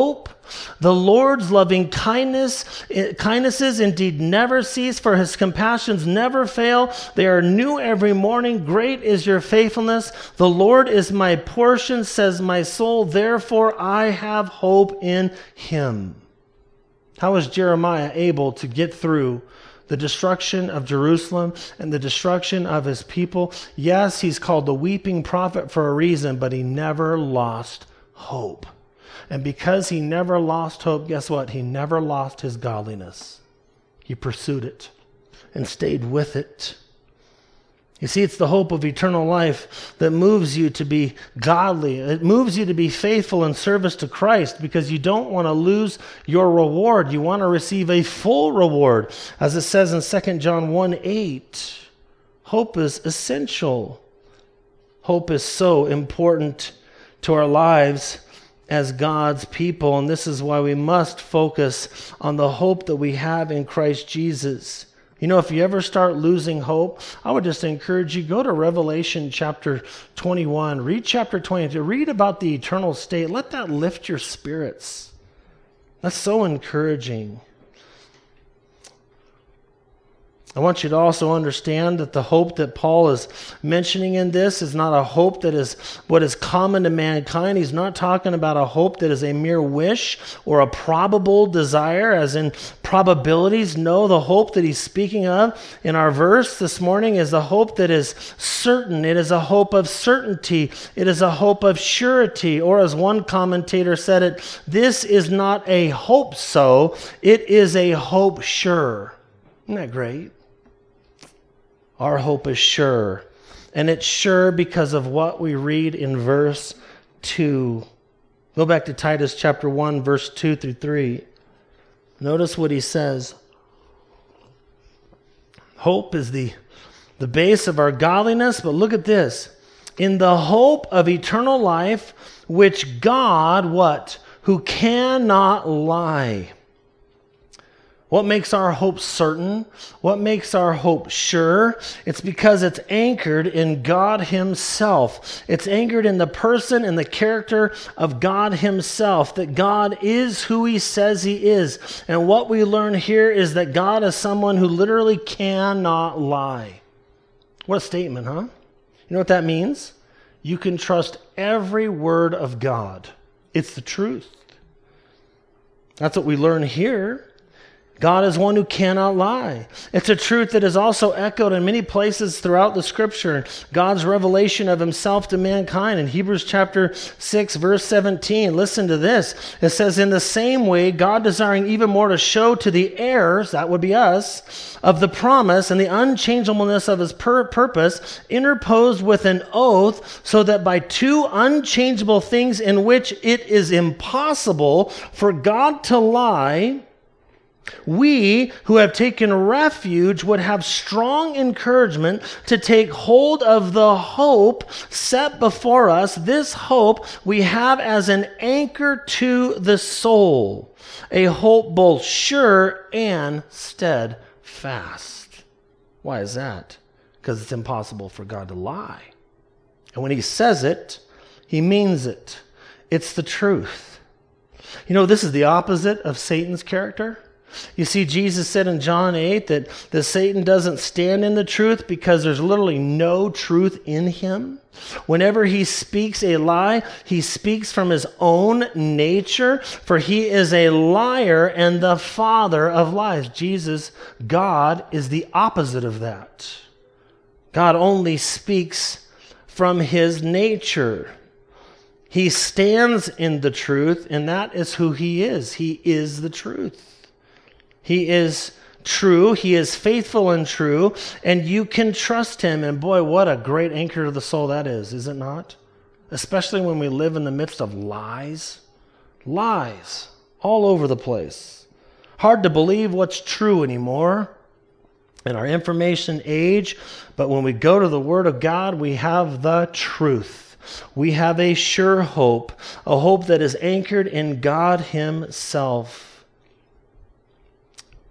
Speaker 1: The Lord's loving kindness, kindnesses indeed never cease, for his compassions never fail. They are new every morning. Great is your faithfulness. The Lord is my portion, says my soul. Therefore I have hope in him. How was Jeremiah able to get through the destruction of Jerusalem and the destruction of his people? Yes, he's called the weeping prophet for a reason, but he never lost hope. And because he never lost hope, guess what? He never lost his godliness. He pursued it and stayed with it. You see, it's the hope of eternal life that moves you to be godly. It moves you to be faithful in service to Christ because you don't want to lose your reward. You want to receive a full reward. As it says in Second John one eight, hope is essential. Hope is so important to our lives as God's people, and this is why we must focus on the hope that we have in Christ Jesus. You know, if you ever start losing hope, I would just encourage you, go to Revelation chapter twenty-one, read chapter twenty-two, read about the eternal state. Let that lift your spirits. That's so encouraging. I want you to also understand that the hope that Paul is mentioning in this is not a hope that is what is common to mankind. He's not talking about a hope that is a mere wish or a probable desire, as in probabilities. No, the hope that he's speaking of in our verse this morning is a hope that is certain. It is a hope of certainty. It is a hope of surety. Or as one commentator said it, this is not a hope so, it is a hope sure. Isn't that great? Our hope is sure. And it's sure because of what we read in verse two. Go back to Titus chapter one, verse two through three. Notice what he says. Hope is the, the base of our godliness, but look at this. In the hope of eternal life, which God, what? Who cannot lie. What makes our hope certain? What makes our hope sure? It's because it's anchored in God himself. It's anchored in the person and the character of God himself, that God is who he says he is. And what we learn here is that God is someone who literally cannot lie. What a statement, huh? You know what that means? You can trust every word of God. It's the truth. That's what we learn here. God is one who cannot lie. It's a truth that is also echoed in many places throughout the scripture. God's revelation of himself to mankind in Hebrews chapter six, verse seventeen. Listen to this. It says, in the same way, God desiring even more to show to the heirs, that would be us, of the promise and the unchangeableness of his pur- purpose, interposed with an oath, so that by two unchangeable things in which it is impossible for God to lie, we who have taken refuge would have strong encouragement to take hold of the hope set before us. This hope we have as an anchor to the soul, a hope both sure and steadfast. Why is that? Because it's impossible for God to lie. And when he says it, he means it. It's the truth. You know, this is the opposite of Satan's character. You see, Jesus said in John eight that, that Satan doesn't stand in the truth because there's literally no truth in him. Whenever he speaks a lie, he speaks from his own nature, for he is a liar and the father of lies. Jesus, God, is the opposite of that. God only speaks from his nature. He stands in the truth, and that is who he is. He is the truth. He is true. He is faithful and true, and you can trust him. And boy, what a great anchor to the soul that is, is it not? Especially when we live in the midst of lies. Lies all over the place. Hard to believe what's true anymore in our information age, but when we go to the Word of God, we have the truth. We have a sure hope, a hope that is anchored in God himself.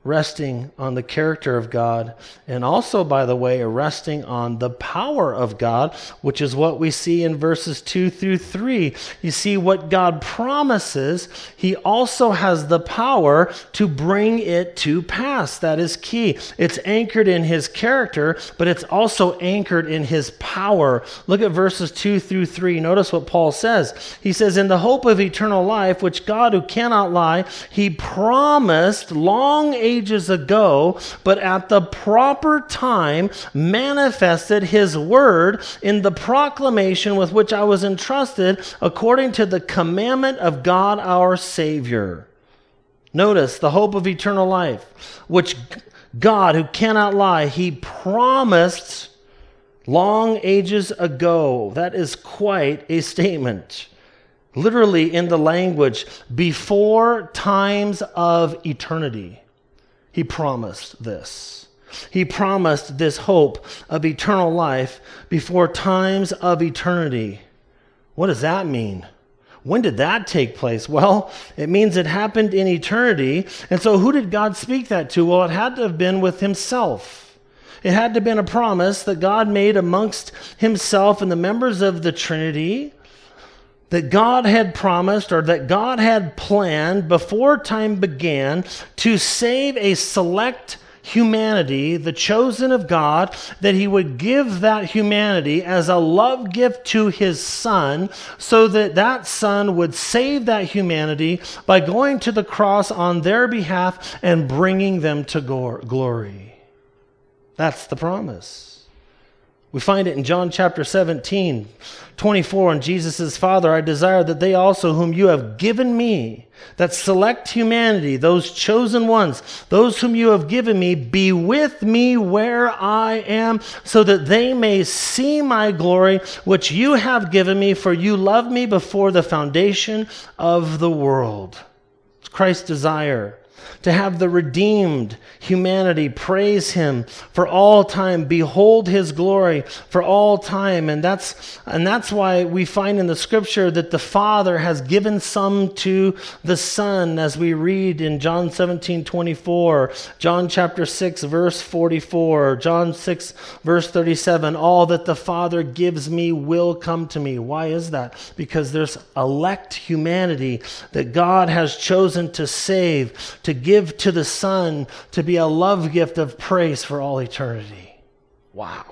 Speaker 1: resting on the character of God, and also, by the way, resting on the power of God, which is what we see in verses two through three. You see, what God promises, he also has the power to bring it to pass. That is key. It's anchored in his character, but it's also anchored in his power. Look at verses two through three. Notice what Paul says. He says, "In the hope of eternal life, which God, who cannot lie, he promised long ages ages ago, but at the proper time manifested his word in the proclamation with which I was entrusted according to the commandment of God our Savior." Notice the hope of eternal life, which God, who cannot lie, he promised long ages ago. That is quite a statement. Literally in the language, before times of eternity. He promised this. He promised this hope of eternal life before times of eternity. What does that mean? When did that take place? Well, it means it happened in eternity. And so who did God speak that to? Well, it had to have been with himself. It had to have been a promise that God made amongst himself and the members of the Trinity, that God had promised, or that God had planned before time began, to save a select humanity, the chosen of God, that he would give that humanity as a love gift to his Son, so that that Son would save that humanity by going to the cross on their behalf and bringing them to glory. That's the promise. We find it in John chapter seventeen, twenty-four, and Jesus says, "Father, I desire that they also whom you have given me," that select humanity, those chosen ones, those whom you have given me, "be with me where I am, so that they may see my glory, which you have given me, for you loved me before the foundation of the world." It's Christ's desire to have the redeemed humanity praise him for all time, behold his glory for all time. And that's and that's why we find in the scripture that the Father has given some to the Son, as we read in John seventeen twenty-four, John chapter six verse forty-four, John six verse thirty-seven. All that the Father gives me will come to me. Why is that? Because there's elect humanity that God has chosen to save, to give to the Son, to be a love gift of praise for all eternity. Wow.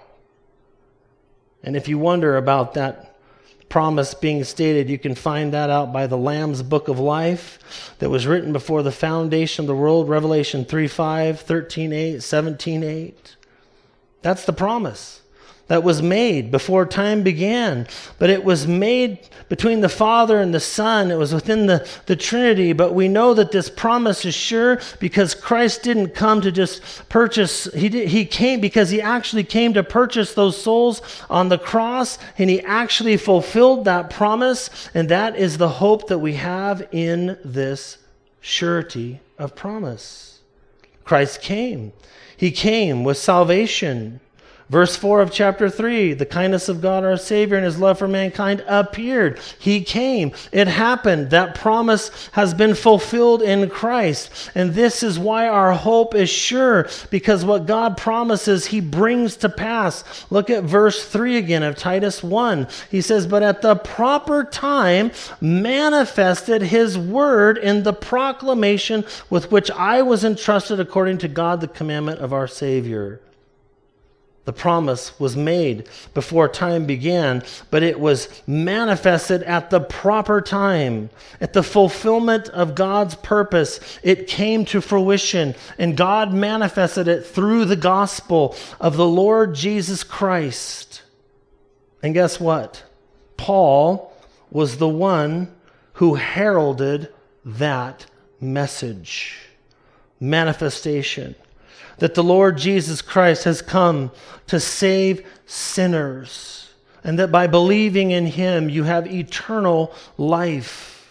Speaker 1: And if you wonder about that promise being stated, you can find that out by the Lamb's Book of Life that was written before the foundation of the world, Revelation three five, thirteen eight, seventeen eight. That's the promise that was made before time began. But it was made between the Father and the Son. It was within the, the Trinity. But we know that this promise is sure because Christ didn't come to just purchase. He did, he came because he actually came to purchase those souls on the cross. And he actually fulfilled that promise. And that is the hope that we have in this surety of promise. Christ came. He came with salvation. Verse four of chapter three, the kindness of God our Savior and his love for mankind appeared. He came. It happened. That promise has been fulfilled in Christ. And this is why our hope is sure, because what God promises, he brings to pass. Look at verse three again of Titus one. He says, "But at the proper time manifested his word in the proclamation with which I was entrusted according to God, the commandment of our Savior." The promise was made before time began, but it was manifested at the proper time. At the fulfillment of God's purpose, it came to fruition, and God manifested it through the gospel of the Lord Jesus Christ. And guess what? Paul was the one who heralded that message, manifestation, that the Lord Jesus Christ has come to save sinners, and that by believing in him you have eternal life.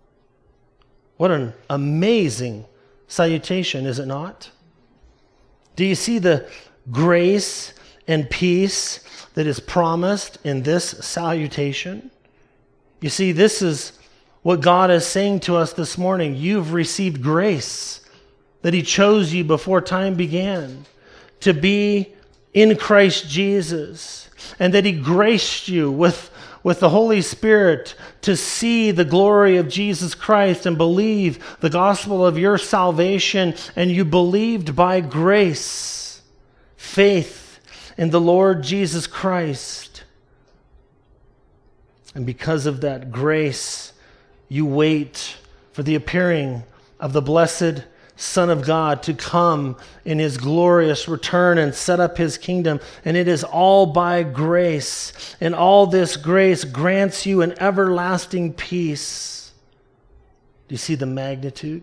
Speaker 1: What an amazing salutation, is it not? Do you see the grace and peace that is promised in this salutation? You see, this is what God is saying to us this morning. You've received grace. that he chose you before time began to be in Christ Jesus, and that he graced you with, with the Holy Spirit to see the glory of Jesus Christ and believe the gospel of your salvation, and you believed by grace, faith in the Lord Jesus Christ. And because of that grace, you wait for the appearing of the blessed Son of God to come in his glorious return and set up his kingdom. And it is all by grace. And all this grace grants you an everlasting peace. Do you see the magnitude?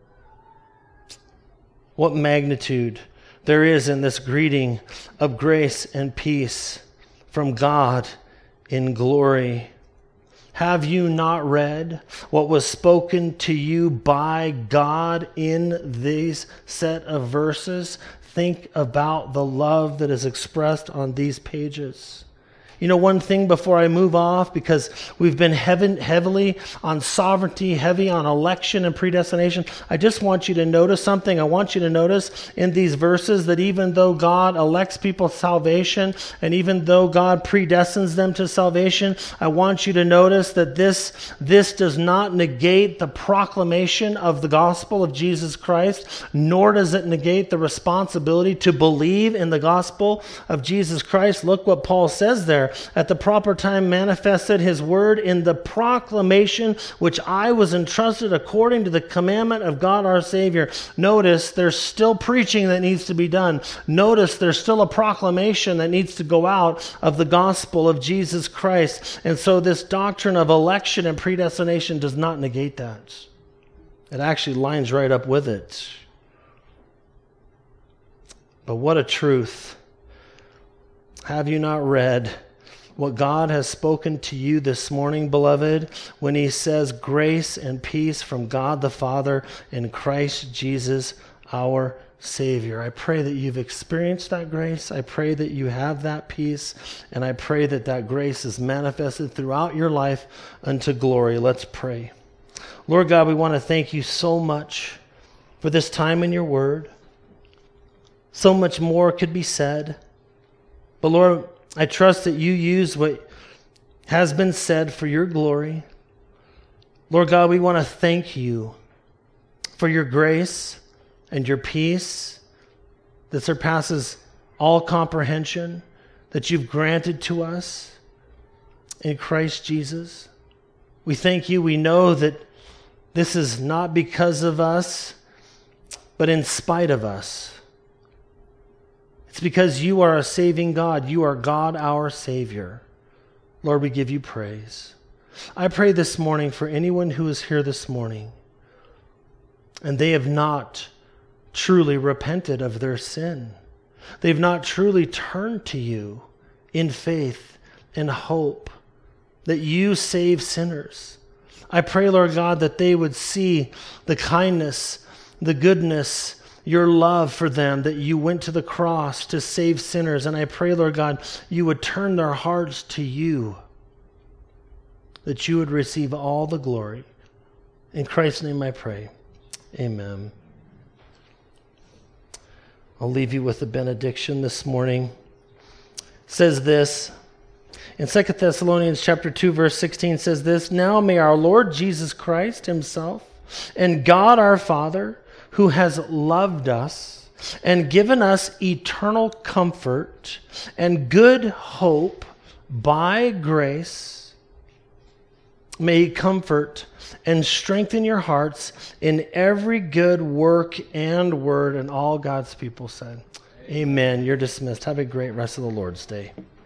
Speaker 1: What magnitude there is in this greeting of grace and peace from God in glory. Have you not read what was spoken to you by God in these set of verses? Think about the love that is expressed on these pages. You know, one thing before I move off, because we've been heaven, heavily on sovereignty, heavy on election and predestination, I just want you to notice something. I want you to notice in these verses that even though God elects people to salvation, and even though God predestines them to salvation, I want you to notice that this, this does not negate the proclamation of the gospel of Jesus Christ, nor does it negate the responsibility to believe in the gospel of Jesus Christ. Look what Paul says there. At the proper time manifested his word in the proclamation which I was entrusted according to the commandment of God our Savior. Notice there's still preaching that needs to be done. Notice there's still a proclamation that needs to go out of the gospel of Jesus Christ. And so this doctrine of election and predestination does not negate that. It actually lines right up with it. But what a truth. Have you not read what God has spoken to you this morning, beloved, when he says grace and peace from God the Father and Christ Jesus our Savior? I pray that you've experienced that grace. I pray that you have that peace. And I pray that that grace is manifested throughout your life unto glory. Let's pray. Lord God, we want to thank you so much for this time in your word. So much more could be said. But Lord, I trust that you use what has been said for your glory. Lord God, we want to thank you for your grace and your peace that surpasses all comprehension that you've granted to us in Christ Jesus. We thank you. We know that this is not because of us, but in spite of us. It's because you are a saving God. You are God, our Savior. Lord, we give you praise. I pray this morning for anyone who is here this morning and they have not truly repented of their sin. They've not truly turned to you in faith and hope that you save sinners. I pray, Lord God, that they would see the kindness, the goodness, your love for them, that you went to the cross to save sinners. And I pray, Lord God, you would turn their hearts to you, that you would receive all the glory. In Christ's name I pray. Amen. I'll leave you with a benediction this morning. It says this, in Second Thessalonians chapter two, verse sixteen says this, now may our Lord Jesus Christ himself and God our Father, who has loved us and given us eternal comfort and good hope by grace, may he comfort and strengthen your hearts in every good work and word. And all God's people said, amen. You're dismissed. Have a great rest of the Lord's day.